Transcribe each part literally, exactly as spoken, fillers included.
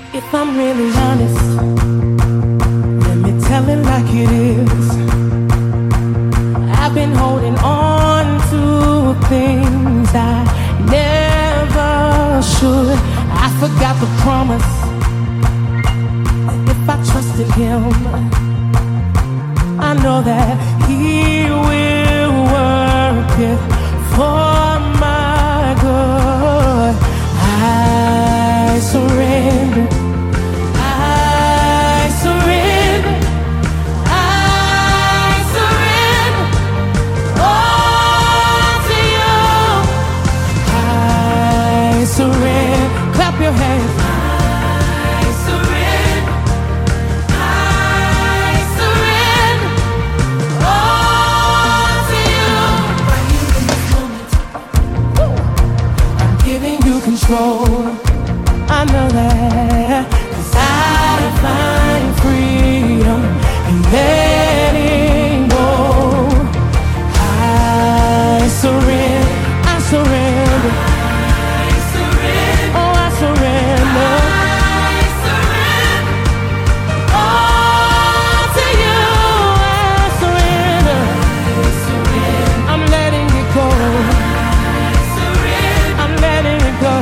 If I'm really honest, let me tell it like it is. I've been holding on to things I never should. I forgot the promise that if I trusted him, I know that he will work it for my good. I surrender. I surrender. I surrender all to you. I surrender. Clap your hands. I surrender. I surrender all to you. Right here in this moment, I'm giving you control. I know that, 'cause I find freedom in letting go. I surrender, I surrender, I surrender, oh I surrender, I surrender all to you. I surrender, I surrender, I'm letting it go. I surrender, I'm letting it go.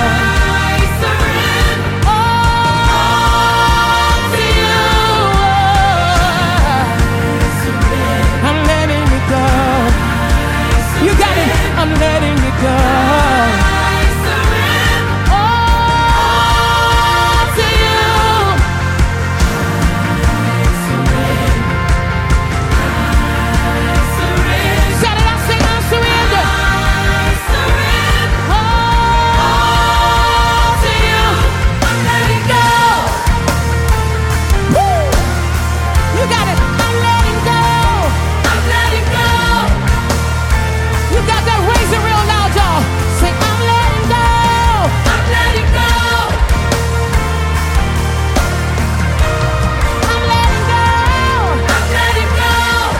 I'm letting it go. I surrender all to you. I surrender. I surrender. Shout it out, sing, I surrender. I surrender all to you. I'm letting go. Woo! You got it. I'm letting go. I'm letting go. You got that, raise it real loud, y'all. Say, I'm letting go. I'm letting go. I'm letting go. I'm letting go.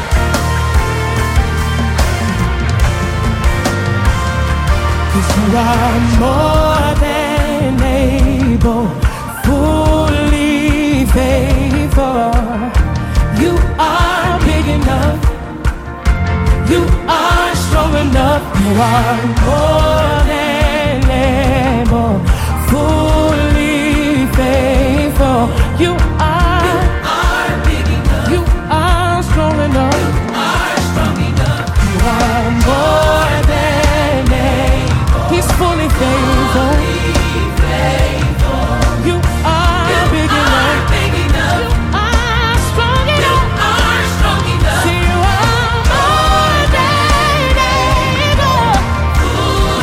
'Cause you are more than able, fully faithful. You are big enough. You are strong enough. You are more than able, fully faithful. You are, you are big enough. You are strong enough. You are strong enough. You are more than able. He's fully faithful. Fully faithful. You are, you big are enough. Big enough. You are strong enough. You are strong enough. See, you are more than able.